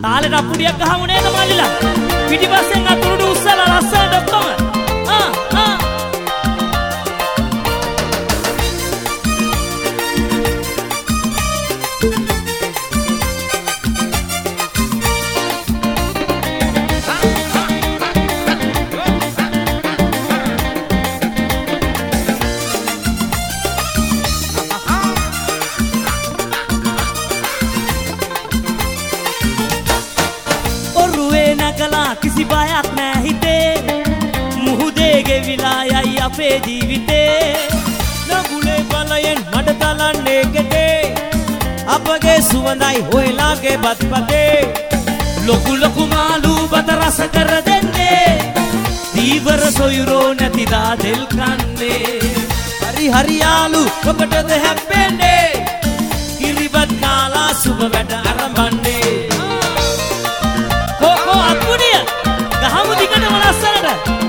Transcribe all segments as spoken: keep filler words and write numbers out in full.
තාලෙට අපුඩියක් ගහමු නේද මල්ලිලා? පිටිපස්සෙන් අතුරුඩු උස්සලා ලස්සනට ඔක්කොම. ආ ආ කිසි බයක් නෑ හිතේ මුහුදේ ගෙවිලා යයි අපේ ජීවිතේ නගුලේ බලයෙන් මඩ තලන්නේ ගෙටේ අපගේ සුවඳයි හොයලාගේ බත්පතේ ලොකු ලොකු මාළු බත රස කර දෙන්නේ දීවර සොයුරෝ නැති දාදෙල් කන්නේ හරි හරි යාළු ඔබටද හැප්පෙන්නේ කිරිබත් කාලා සුබ වැඩ අරඹන්නේ අපුඩිය ගහමු දිගටම ලස්සනට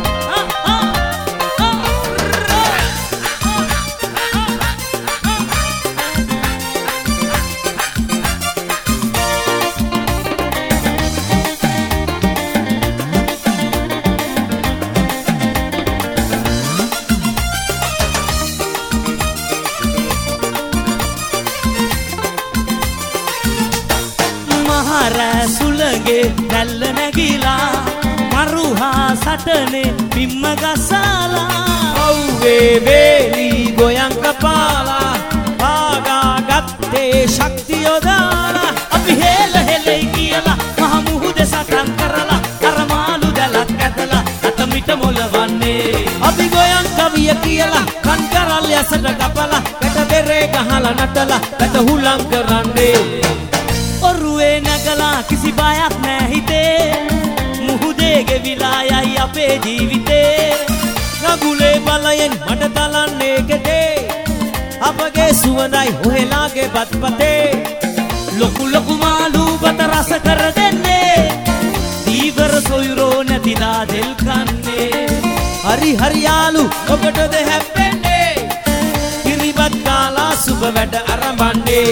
මහරෑ සුළගේ දැල්ල නැගිලා මරුහා සටනේ බිම්ම ගසාලා ඔව්වේ වේලි ගොයන් කපාලා ආගා ගත්තේ ශක්තිය යොදාලා අපි හෙල හෙලයි කියලා මහ මුහුද සටන් කරලා අර මාළු දැලක් ඇතලා අතමිට මොලවන්නේ අපි ගොයන් කවිය කියලා කන් කරල් යසට කපලාකට බෙරේ ගහලා නටලා කට හුලං කරන්නේ ඔරුවේ නැගලා කිසි බයක් නෑ හිතේ මුහුදේ ගෙවිලා යයි අපේ ජීවිතේ නගුලේ බලයෙන් මඩ තලන්නේ ගෙටේ අපගේ සුවඳයි හොයලාගේ බත්පතේ ලොකු ලොකු මාළු බත රස කර දෙන්නේ දීවර සොයුරෝ නැති දාදෙල් කන්නේ හරි හරි යාළු ඔබටද හැප්පෙන්නේ කිරිබත් කාලා සුබ වැඩ අරඹන්නේ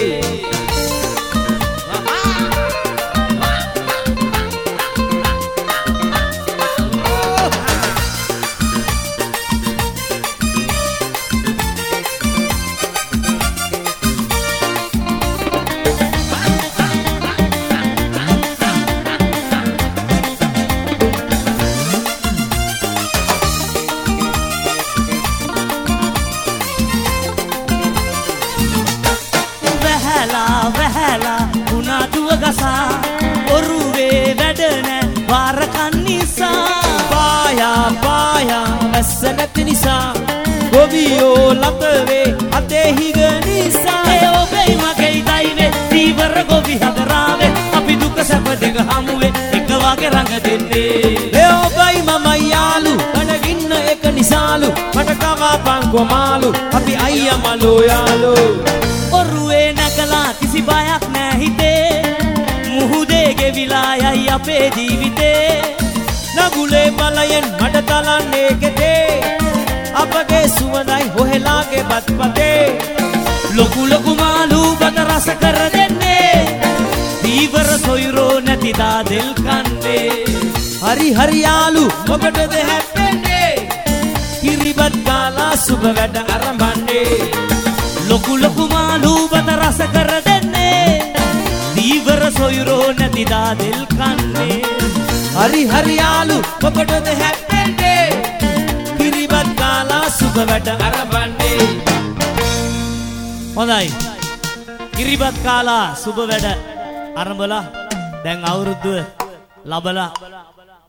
ඔරුවේ වැඩ නෑ වාරකන් නිසා පායා පායා වැස්ස නැති නිසා ගොවියෝ ලතවේ අතේ හිග නිසා ඒ ඔබේ මගේ දයිවේ දීවර ගොවි හදරාවේ අපි දුක සැප දෙක හමුවේ එක වගේ රඟ දෙන්නේ ඒ ඔබයි මම යාළු කඩගින්න එක නිසාලු මට කවාපන් කොමාලු අපි අයියා මලෝ යාළෝ ඔරුවේ නැගලා කිසි බයක් නෑ හිතේ මුහුදේ ගෙවිලා යයි අපේ ජීවිතේ නගුලේ බලයෙන් මඩ තලන්නේ ගෙටේ අපගේ සුවඳයි හොයලාගේ බත්පතේ ලොකු ලොකු මාළු බත රස කර දෙන්නේ දීවර සොයුරෝ නැති දාදෙල් කන්නේ හරි හරි යාළු ඔබටද හැප්පෙන්නේ කිරිබත් කාලා සුබ වැඩ අරඹන්නේ ලොකු ලොකු මාළු බත රස කර දෙන්නේ දීවර සොයුරෝ නැති දාදෙල් කන්නේ හරි හරි යාළු ඔබටද හැප්පෙන්නේ කිරිබත් කාලා සුබ වැඩ අරඹන්නේ හොඳයි කිරිබත් කාලා සුබ වැඩ අරඹලා දැන් අවුරුද්ද ලබලා